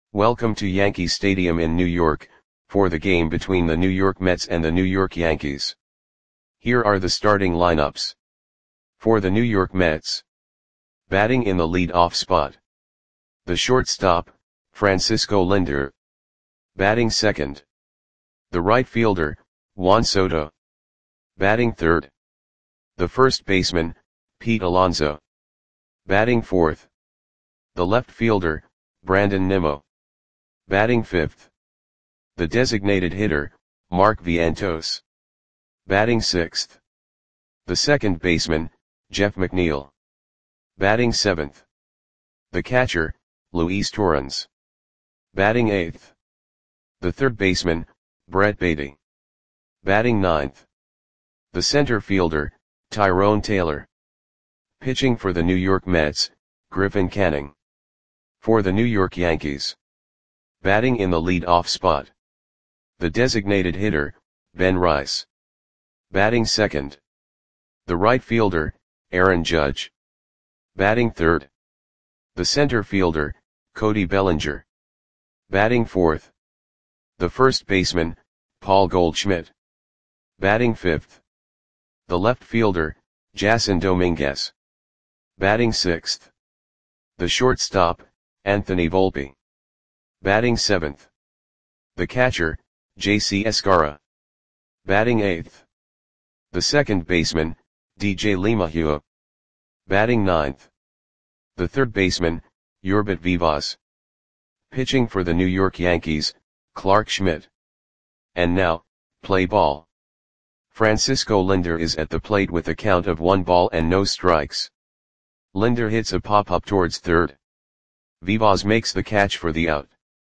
Welcome to Yankee Stadium in New York, for the game between the New York Mets and the New York Yankees. Here are the starting lineups. For the New York Mets. Batting in the lead-off spot. The shortstop, Francisco Lindor. Batting second. The right fielder, Juan Soto. Batting third. The first baseman, Pete Alonso. Batting fourth. The left fielder, Brandon Nimmo. Batting fifth. The designated hitter, Mark Vientos. Batting sixth. The second baseman, Jeff McNeil. Batting seventh. The catcher, Luis Torrens. Batting eighth. The third baseman, Brett Baty. Batting ninth. The center fielder, Tyrone Taylor. Pitching for the New York Mets, Griffin Canning. For the New York Yankees. Batting in the lead-off spot. The designated hitter, Ben Rice. Batting second. The right fielder, Aaron Judge. Batting third. The center fielder, Cody Bellinger. Batting fourth. The first baseman, Paul Goldschmidt. Batting fifth. The left fielder, Jason Dominguez. Batting sixth. The shortstop, Anthony Volpe. Batting seventh. The catcher, J.C. Escarra. Batting eighth. The second baseman, DJ LeMahieu. Batting ninth. The third baseman, Yorbit Vivas. Pitching for the New York Yankees, Clarke Schmidt. And now, play ball. Francisco Lindor is at the plate with a count of 1 ball and no strikes. Lindor hits a pop-up towards third. Vivas makes the catch for the out.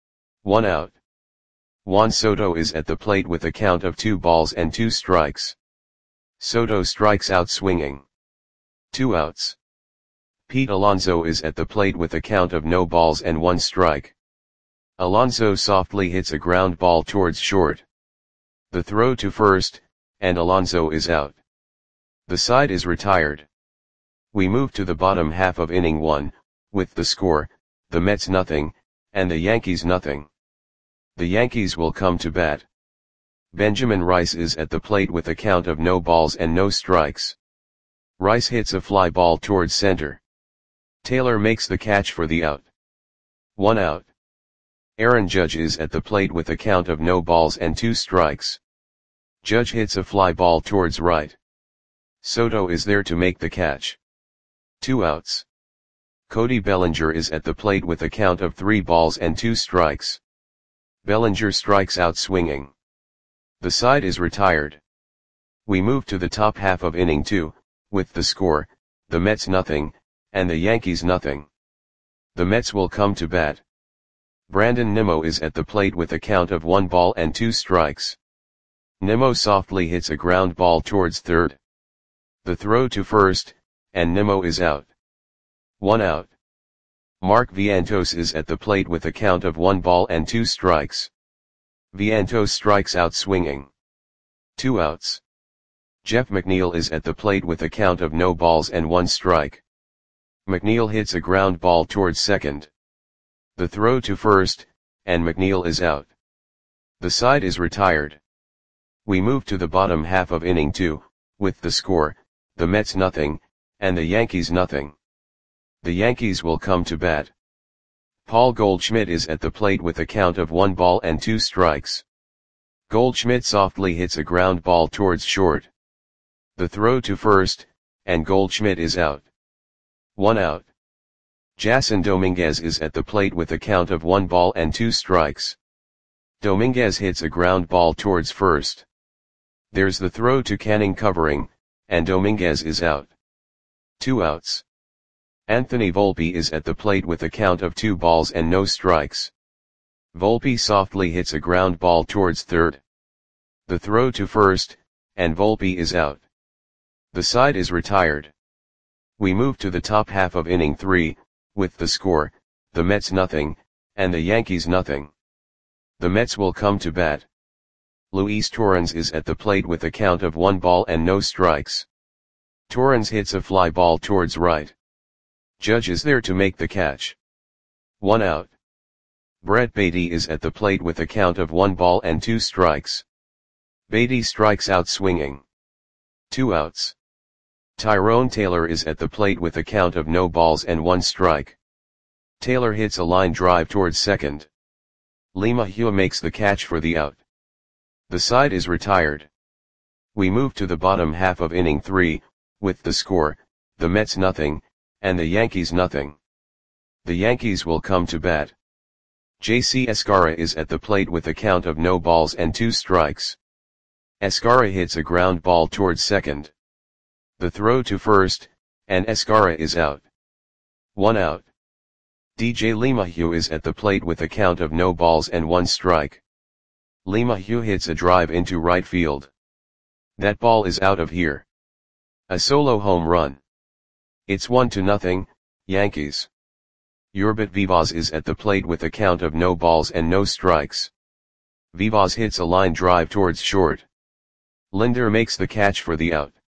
1 out. Juan Soto is at the plate with a count of 2 balls and 2 strikes. Soto strikes out swinging. 2 outs. Pete Alonso is at the plate with a count of no balls and 1 strike. Alonso softly hits a ground ball towards short. The throw to first, and Alonso is out. The side is retired. We move to the bottom half of inning 1, with the score, the Mets nothing, and the Yankees nothing. The Yankees will come to bat. Benjamin Rice is at the plate with a count of no balls and no strikes. Rice hits a fly ball towards center. Taylor makes the catch for the out. 1 out. Aaron Judge is at the plate with a count of no balls and 2 strikes. Judge hits a fly ball towards right. Soto is there to make the catch. 2 outs. Cody Bellinger is at the plate with a count of 3 balls and 2 strikes. Bellinger strikes out swinging. The side is retired. We move to the top half of inning 2, with the score, the Mets nothing, and the Yankees nothing. The Mets will come to bat. Brandon Nimmo is at the plate with a count of 1 ball and 2 strikes. Nimmo softly hits a ground ball towards third. The throw to first, and Nimmo is out. 1 out. Mark Vientos is at the plate with a count of 1 ball and 2 strikes. Vientos strikes out swinging. 2 outs. Jeff McNeil is at the plate with a count of no balls and 1 strike. McNeil hits a ground ball towards second. The throw to first, and McNeil is out. The side is retired. We move to the bottom half of inning 2, with the score, the Mets nothing, and the Yankees nothing. The Yankees will come to bat. Paul Goldschmidt is at the plate with a count of 1 ball and 2 strikes. Goldschmidt softly hits a ground ball towards short. The throw to first, and Goldschmidt is out. 1 out. Jason Dominguez is at the plate with a count of 1 ball and 2 strikes. Dominguez hits a ground ball towards first. There's the throw to Canning covering, and Dominguez is out. 2 outs. Anthony Volpe is at the plate with a count of 2 balls and no strikes. Volpe softly hits a ground ball towards third. The throw to first, and Volpe is out. The side is retired. We move to the top half of inning 3, with the score, the Mets nothing, and the Yankees nothing. The Mets will come to bat. Luis Torrens is at the plate with a count of 1 ball and no strikes. Torrens hits a fly ball towards right. Judge is there to make the catch. 1 out. Brett Baty is at the plate with a count of 1 ball and 2 strikes. Baty strikes out swinging. 2 outs. Tyrone Taylor is at the plate with a count of no balls and 1 strike. Taylor hits a line drive towards second. LeMahieu makes the catch for the out. The side is retired. We move to the bottom half of inning 3, with the score, the Mets nothing, and the Yankees nothing. The Yankees will come to bat. J.C. Escarra is at the plate with a count of no balls and 2 strikes. Escarra hits a ground ball towards second. The throw to first, and Escarra is out. 1 out. DJ LeMahieu is at the plate with a count of no balls and 1 strike. LeMahieu hits a drive into right field. That ball is out of here. A solo home run. It's 1-0, Yankees. Yurbit Vivas is at the plate with a count of no balls and no strikes. Vivas hits a line drive towards short. Linder makes the catch for the out.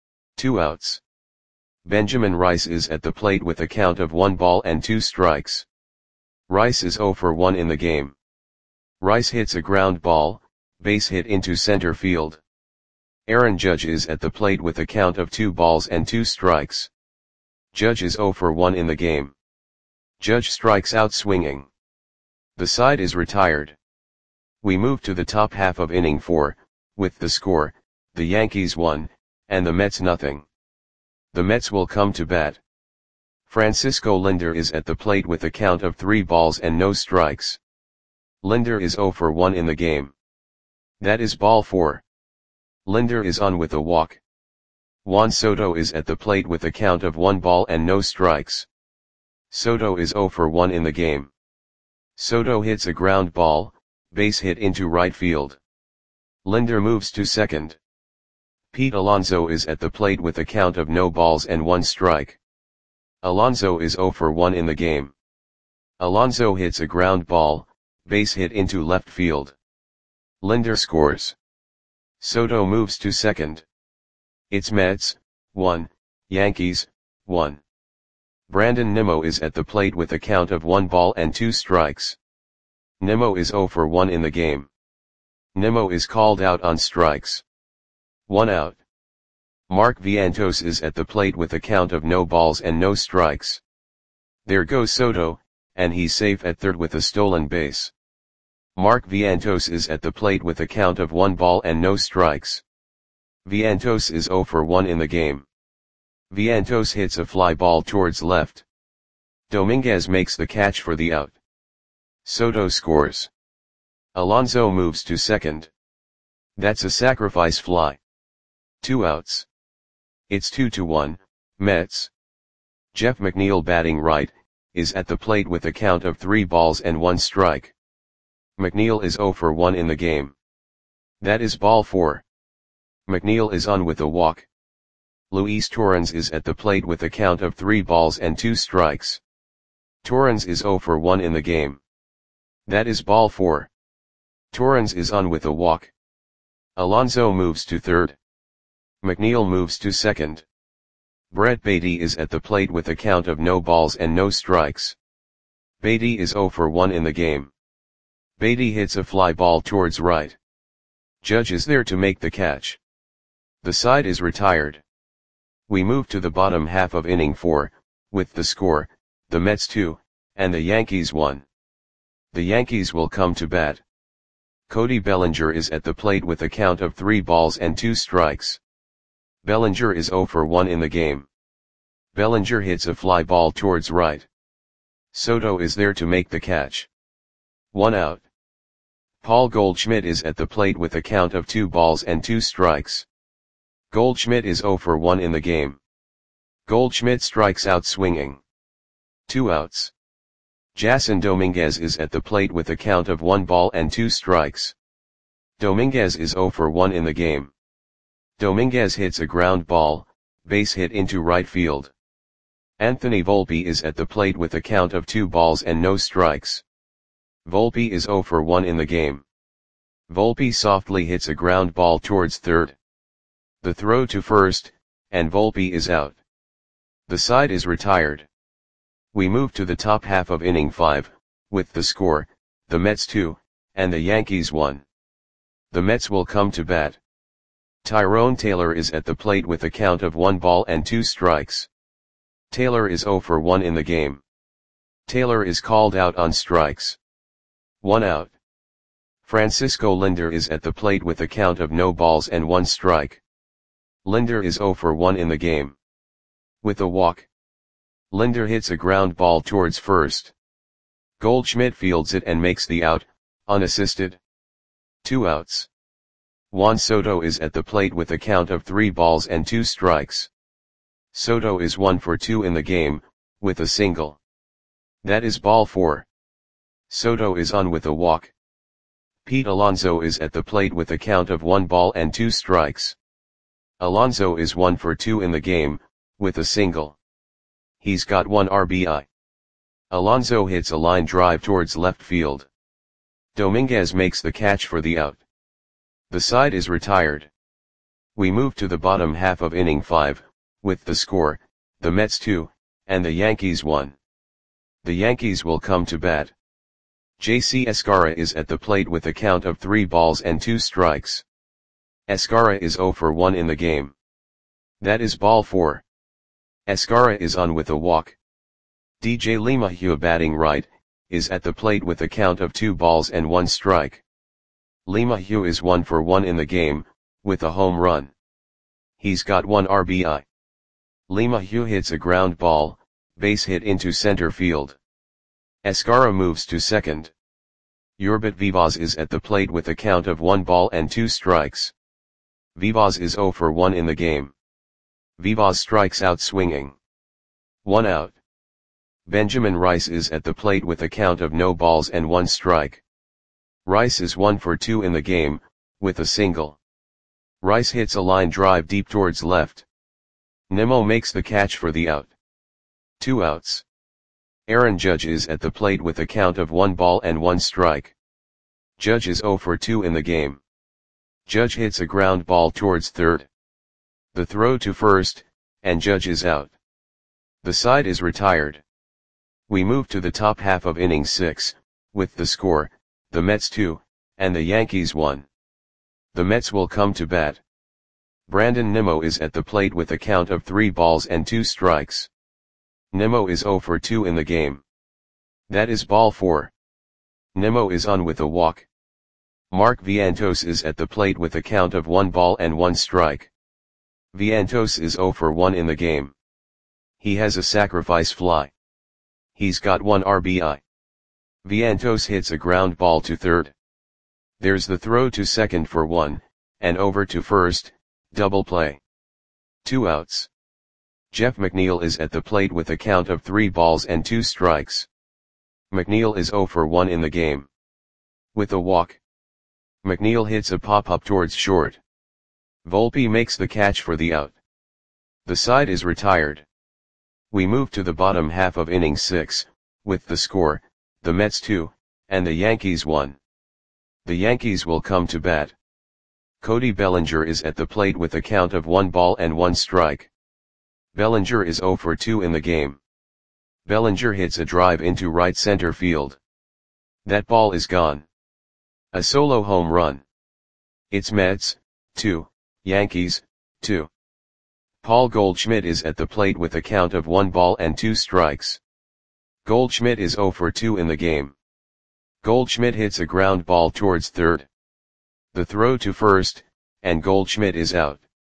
2 outs. Benjamin Rice is at the plate with a count of 1 ball and 2 strikes. Rice is 0 for 1 in the game. Rice hits a ground ball, base hit into center field. Aaron Judge is at the plate with a count of 2 balls and 2 strikes. Judge is 0 for 1 in the game. Judge strikes out swinging. The side is retired. We move to the top half of inning 4, with the score, the Yankees 1, and the Mets nothing. The Mets will come to bat. Francisco Linder is at the plate with a count of 3 balls and no strikes. Linder is 0 for 1 in the game. That is ball 4. Linder is on with a walk. Juan Soto is at the plate with a count of 1 ball and no strikes. Soto is 0 for 1 in the game. Soto hits a ground ball, base hit into right field. Linder moves to second. Pete Alonso is at the plate with a count of no balls and 1 strike. Alonso is 0 for 1 in the game. Alonso hits a ground ball, base hit into left field. Linder scores. Soto moves to second. It's Mets, 1, Yankees, 1. Brandon Nimmo is at the plate with a count of 1 ball and 2 strikes. Nimmo is 0 for 1 in the game. Nimmo is called out on strikes. 1 out. Mark Vientos is at the plate with a count of no balls and no strikes. There goes Soto, and he's safe at third with a stolen base. Mark Vientos is at the plate with a count of 1 ball and no strikes. Vientos is 0 for 1 in the game. Vientos hits a fly ball towards left. Dominguez makes the catch for the out. Soto scores. Alonso moves to second. That's a sacrifice fly. 2 outs. It's 2-1, Mets. Jeff McNeil batting right, is at the plate with a count of 3 balls and 1 strike. McNeil is 0 for 1 in the game. That is ball 4. McNeil is on with a walk. Luis Torrens is at the plate with a count of 3 balls and 2 strikes. Torrens is 0 for 1 in the game. That is ball 4. Torrens is on with a walk. Alonso moves to third. McNeil moves to second. Brett Baty is at the plate with a count of no balls and no strikes. Baty is 0 for 1 in the game. Baty hits a fly ball towards right. Judge is there to make the catch. The side is retired. We move to the bottom half of inning 4, with the score, the Mets 2, and the Yankees 1. The Yankees will come to bat. Cody Bellinger is at the plate with a count of 3 balls and 2 strikes. Bellinger is 0 for 1 in the game. Bellinger hits a fly ball towards right. Soto is there to make the catch. 1 out. Paul Goldschmidt is at the plate with a count of 2 balls and 2 strikes. Goldschmidt is 0 for 1 in the game. Goldschmidt strikes out swinging. 2 outs. Jason Dominguez is at the plate with a count of 1 ball and 2 strikes. Dominguez is 0 for 1 in the game. Dominguez hits a ground ball, base hit into right field. Anthony Volpe is at the plate with a count of 2 balls and no strikes. Volpe is 0 for 1 in the game. Volpe softly hits a ground ball towards third. The throw to first, and Volpe is out. The side is retired. We move to the top half of inning 5, with the score, the Mets 2, and the Yankees 1. The Mets will come to bat. Tyrone Taylor is at the plate with a count of 1 ball and 2 strikes. Taylor is 0 for 1 in the game. Taylor is called out on strikes. 1 out. Francisco Lindor is at the plate with a count of no balls and 1 strike. Lindor is 0 for 1 in the game. With a walk. Lindor hits a ground ball towards first. Goldschmidt fields it and makes the out, unassisted. 2 outs. Juan Soto is at the plate with a count of 3 balls and 2 strikes. Soto is 1 for 2 in the game, with a single. That is ball 4. Soto is on with a walk. Pete Alonso is at the plate with a count of 1 ball and 2 strikes. Alonso is 1 for 2 in the game, with a single. He's got 1 RBI. Alonso hits a line drive towards left field. Dominguez makes the catch for the out. The side is retired. We move to the bottom half of inning 5, with the score, the Mets 2, and the Yankees 1. The Yankees will come to bat. JC Escarra is at the plate with a count of 3 balls and 2 strikes. Escarra is 0 for 1 in the game. That is ball 4. Escarra is on with a walk. DJ LeMahieu batting right, is at the plate with a count of 2 balls and 1 strike. LeMahieu is 1 for 1 in the game, with a home run. He's got 1 RBI. LeMahieu hits a ground ball, base hit into center field. Escarra moves to second. Yurbit Vivas is at the plate with a count of 1 ball and 2 strikes. Vivas is 0 for 1 in the game. Vivas strikes out swinging. 1 out. Benjamin Rice is at the plate with a count of no balls and 1 strike. Rice is 1 for 2 in the game, with a single. Rice hits a line drive deep towards left. Nimmo makes the catch for the out. 2 outs. Aaron Judge is at the plate with a count of 1 ball and 1 strike. Judge is 0 for 2 in the game. Judge hits a ground ball towards third. The throw to first, and Judge is out. The side is retired. We move to the top half of inning 6, with the score, the Mets 2, and the Yankees 1. The Mets will come to bat. Brandon Nimmo is at the plate with a count of 3 balls and 2 strikes. Nimmo is 0 for 2 in the game. That is ball 4. Nimmo is on with a walk. Mark Vientos is at the plate with a count of 1 ball and 1 strike. Vientos is 0 for 1 in the game. He has a sacrifice fly. He's got 1 RBI. Vientos hits a ground ball to third. There's the throw to second for 1, and over to first, double play. 2 outs. Jeff McNeil is at the plate with a count of 3 balls and 2 strikes. McNeil is 0 for 1 in the game. With a walk. McNeil hits a pop-up towards short. Volpe makes the catch for the out. The side is retired. We move to the bottom half of inning 6, with the score, the Mets 2, and the Yankees 1. The Yankees will come to bat. Cody Bellinger is at the plate with a count of 1 ball and 1 strike. Bellinger is 0 for 2 in the game. Bellinger hits a drive into right center field. That ball is gone. A solo home run. It's Mets 2, Yankees 2. Paul Goldschmidt is at the plate with a count of 1 ball and 2 strikes. Goldschmidt is 0 for 2 in the game. Goldschmidt hits a ground ball towards third. The throw to first, and Goldschmidt is out.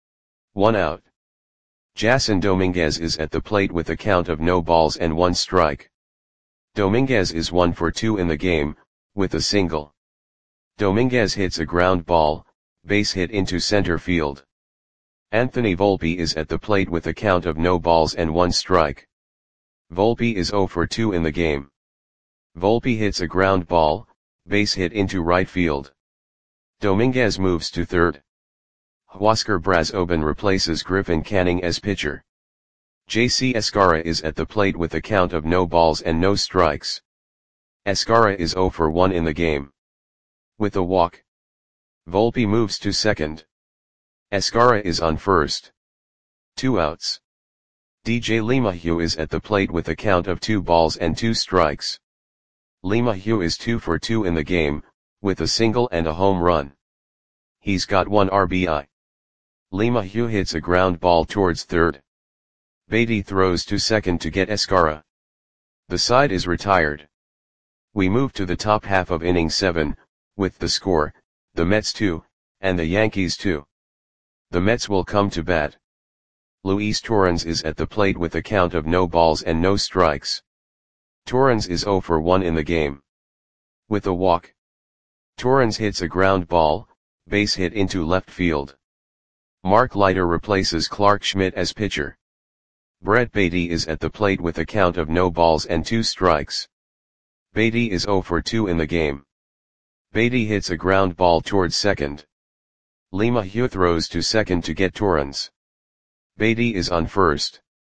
1 out. Jason Dominguez is at the plate with a count of no balls and 1 strike. Dominguez is 1 for 2 in the game, with a single. Dominguez hits a ground ball, base hit into center field. Anthony Volpe is at the plate with a count of no balls and 1 strike. Volpe is 0 for 2 in the game. Volpe hits a ground ball, base hit into right field. Dominguez moves to third. Huascar Brazoban replaces Griffin Canning as pitcher. JC Escarra is at the plate with a count of no balls and no strikes. Escarra is 0 for 1 in the game. With a walk. Volpe moves to second. Escarra is on first. 2 outs. DJ LeMahieu is at the plate with a count of 2 balls and 2 strikes. LeMahieu is 2 for 2 in the game, with a single and a home run. He's got 1 RBI. LeMahieu hits a ground ball towards third. Beatty throws to second to get Escara. The side is retired. We move to the top half of inning 7, with the score, the Mets 2, and the Yankees 2. The Mets will come to bat. Luis Torrens is at the plate with a count of no balls and no strikes. Torrens is 0 for 1 in the game. With a walk. Torrens hits a ground ball, base hit into left field. Mark Leiter replaces Clarke Schmidt as pitcher. Brett Beatty is at the plate with a count of no balls and 2 strikes. Beatty is 0 for 2 in the game. Beatty hits a ground ball towards second. LeMahieu throws to second to get Torrens. Beatty is on first.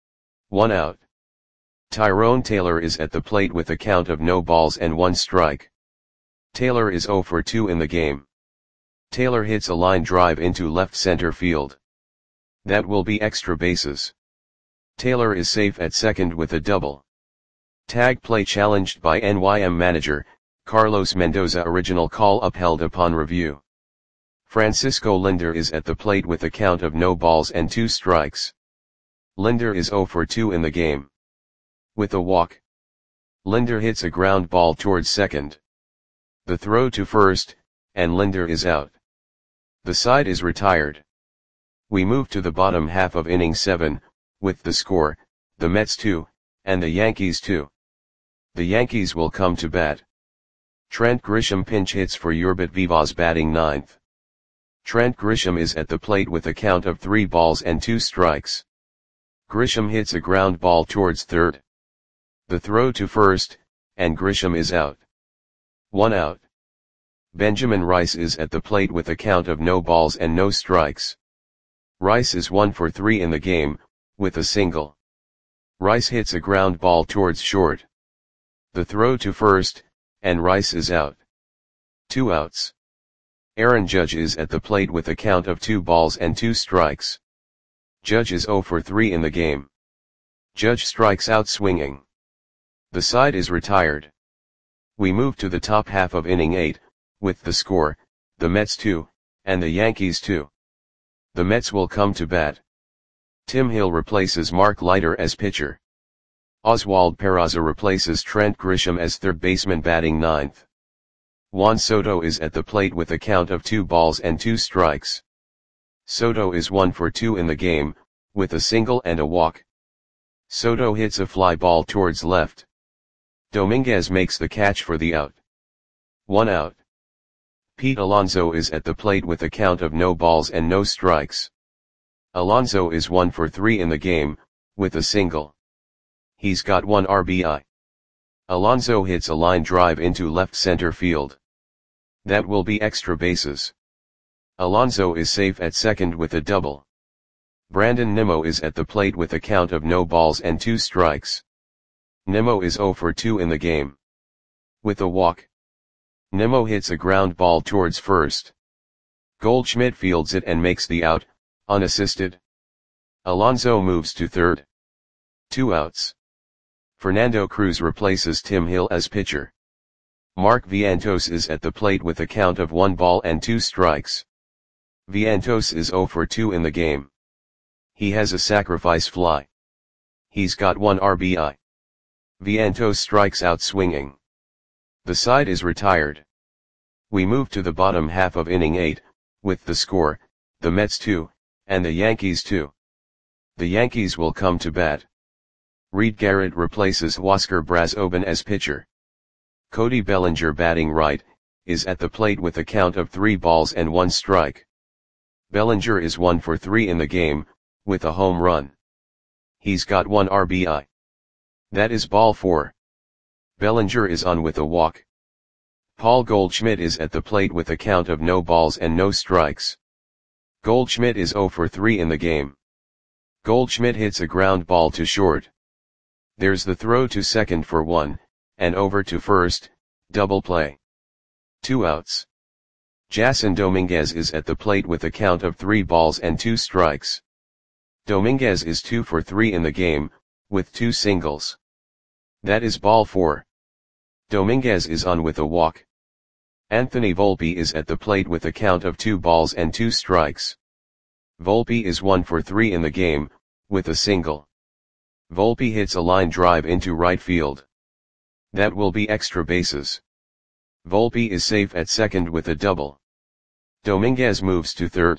1 out. Tyrone Taylor is at the plate with a count of no balls and 1 strike. Taylor is 0 for 2 in the game. Taylor hits a line drive into left center field. That will be extra bases. Taylor is safe at second with a double. Tag play challenged by NYM manager, Carlos Mendoza. Original call upheld upon review. Francisco Linder is at the plate with a count of no balls and 2 strikes. Linder is 0 for 2 in the game. With a walk. Linder hits a ground ball towards second. The throw to first, and Linder is out. The side is retired. We move to the bottom half of inning 7, with the score, the Mets 2, and the Yankees 2. The Yankees will come to bat. Trent Grisham pinch hits for Yurbit Vivas batting 9th. Trent Grisham is at the plate with a count of 3 balls and 2 strikes. Grisham hits a ground ball towards third. The throw to first, and Grisham is out. 1 out. Benjamin Rice is at the plate with a count of no balls and no strikes. Rice is 1 for 3 in the game, with a single. Rice hits a ground ball towards short. The throw to first, and Rice is out. 2 outs. Aaron Judge is at the plate with a count of 2 balls and 2 strikes. Judge is 0 for 3 in the game. Judge strikes out swinging. The side is retired. We move to the top half of inning 8, with the score, the Mets 2, and the Yankees 2. The Mets will come to bat. Tim Hill replaces Mark Leiter as pitcher. Oswald Peraza replaces Trent Grisham as third baseman batting 9th. Juan Soto is at the plate with a count of 2 balls and 2 strikes. Soto is 1 for 2 in the game, with a single and a walk. Soto hits a fly ball towards left. Dominguez makes the catch for the out. 1 out. Pete Alonso is at the plate with a count of no balls and no strikes. Alonso is 1 for 3 in the game, with a single. He's got 1 RBI. Alonso hits a line drive into left center field. That will be extra bases. Alonso is safe at second with a double. Brandon Nimmo is at the plate with a count of no balls and 2 strikes. Nimmo is 0 for 2 in the game. With a walk. Nimmo hits a ground ball towards first. Goldschmidt fields it and makes the out, unassisted. Alonso moves to third. 2 outs. Fernando Cruz replaces Tim Hill as pitcher. Mark Vientos is at the plate with a count of 1 ball and 2 strikes. Vientos is 0 for 2 in the game. He has a sacrifice fly. He's got 1 RBI. Vientos strikes out swinging. The side is retired. We move to the bottom half of inning 8, with the score, the Mets 2, and the Yankees 2. The Yankees will come to bat. Reed Garrett replaces Huascar Brazoban as pitcher. Cody Bellinger batting right, is at the plate with a count of 3 balls and 1 strike. Bellinger is 1 for 3 in the game, with a home run. He's got 1 RBI. That is ball 4. Bellinger is on with a walk. Paul Goldschmidt is at the plate with a count of no balls and no strikes. Goldschmidt is 0 for 3 in the game. Goldschmidt hits a ground ball to short. There's the throw to second for 1, and over to first, double play. 2 outs. Jason Dominguez is at the plate with a count of 3 balls and 2 strikes. Dominguez is 2 for 3 in the game, with 2 singles. That is ball 4. Dominguez is on with a walk. Anthony Volpe is at the plate with a count of 2 balls and 2 strikes. Volpe is 1 for 3 in the game, with a single. Volpe hits a line drive into right field. That will be extra bases. Volpe is safe at second with a double. Dominguez moves to third.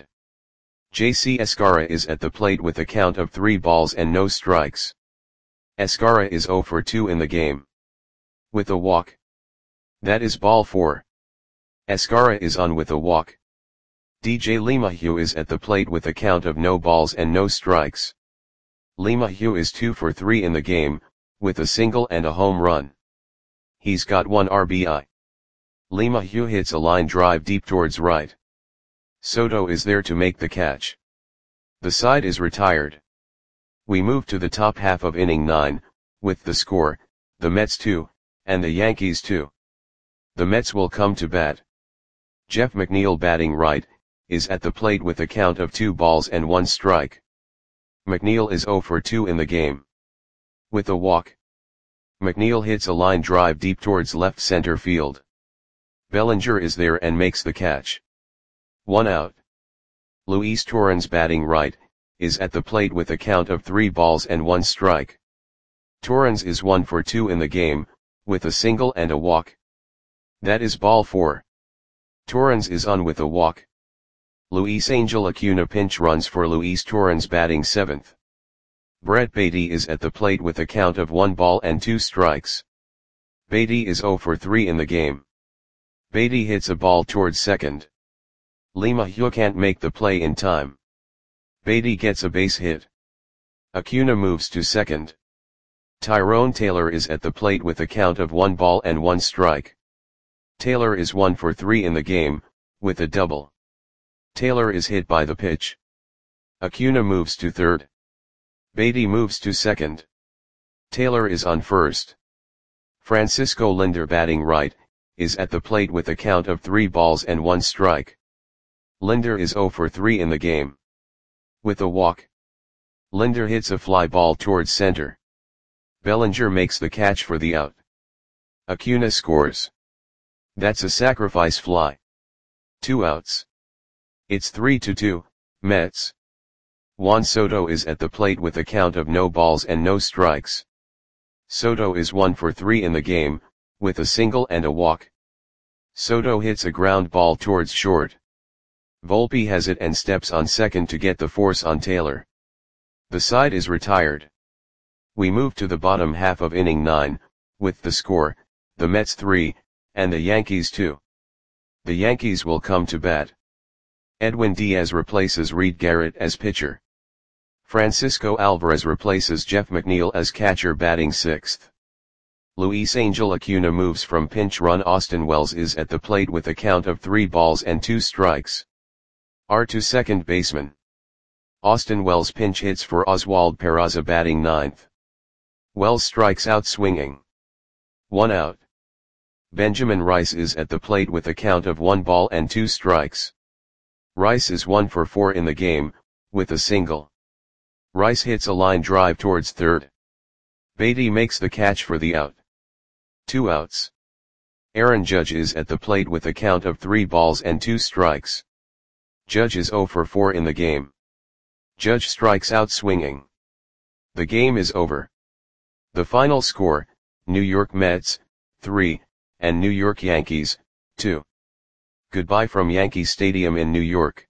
JC Escarra is at the plate with a count of 3 balls and no strikes. Escarra is 0 for 2 in the game. With a walk. That is ball 4. Escarra is on with a walk. DJ LeMahieu is at the plate with a count of no balls and no strikes. LeMahieu is 2 for 3 in the game, with a single and a home run. He's got 1 RBI. LeMahieu hits a line drive deep towards right. Soto is there to make the catch. The side is retired. We move to the top half of inning 9, with the score, the Mets 2, and the Yankees 2. The Mets will come to bat. Jeff McNeil batting right, is at the plate with a count of 2 balls and 1 strike. McNeil is 0 for 2 in the game. With a walk. McNeil hits a line drive deep towards left center field. Bellinger is there and makes the catch. 1 out. Luis Torrens batting right, is at the plate with a count of 3 balls and 1 strike. Torrens is 1 for 2 in the game, with a single and a walk. That is ball 4. Torrens is on with a walk. Luis Angel Acuna pinch runs for Luis Torrens batting 7th. Brett Baty is at the plate with a count of 1 ball and 2 strikes. Baty is 0 for 3 in the game. Baty hits a ball towards second. LeMahieu can't make the play in time. Baty gets a base hit. Acuna moves to second. Tyrone Taylor is at the plate with a count of 1 ball and 1 strike. Taylor is 1 for 3 in the game, with a double. Taylor is hit by the pitch. Acuna moves to third. Baty moves to second. Taylor is on first. Francisco Lindor batting right, is at the plate with a count of 3 balls and 1 strike. Lindor is 0 for 3 in the game. With a walk. Lindor hits a fly ball towards center. Bellinger makes the catch for the out. Acuna scores. That's a sacrifice fly. 2 outs. It's 3-2, Mets. Juan Soto is at the plate with a count of no balls and no strikes. Soto is 1 for 3 in the game, with a single and a walk. Soto hits a ground ball towards short. Volpe has it and steps on second to get the force on Taylor. The side is retired. We move to the bottom half of inning 9, with the score, the Mets 3, and the Yankees 2. The Yankees will come to bat. Edwin Diaz replaces Reed Garrett as pitcher. Francisco Alvarez replaces Jeff McNeil as catcher batting 6th. Luis Angel Acuna moves from pinch run. Austin Wells is at the plate with a count of 3 balls and 2 strikes. R2 second baseman. Austin Wells pinch hits for Oswald Peraza batting 9th. Wells strikes out swinging. 1 out. Benjamin Rice is at the plate with a count of 1 ball and 2 strikes. Rice is 1 for 4 in the game, with a single. Rice hits a line drive towards third. Baty makes the catch for the out. 2 outs. Aaron Judge is at the plate with a count of 3 balls and 2 strikes. Judge is 0 for 4 in the game. Judge strikes out swinging. The game is over. The final score, New York Mets, 3, and New York Yankees, 2. Goodbye from Yankee Stadium in New York.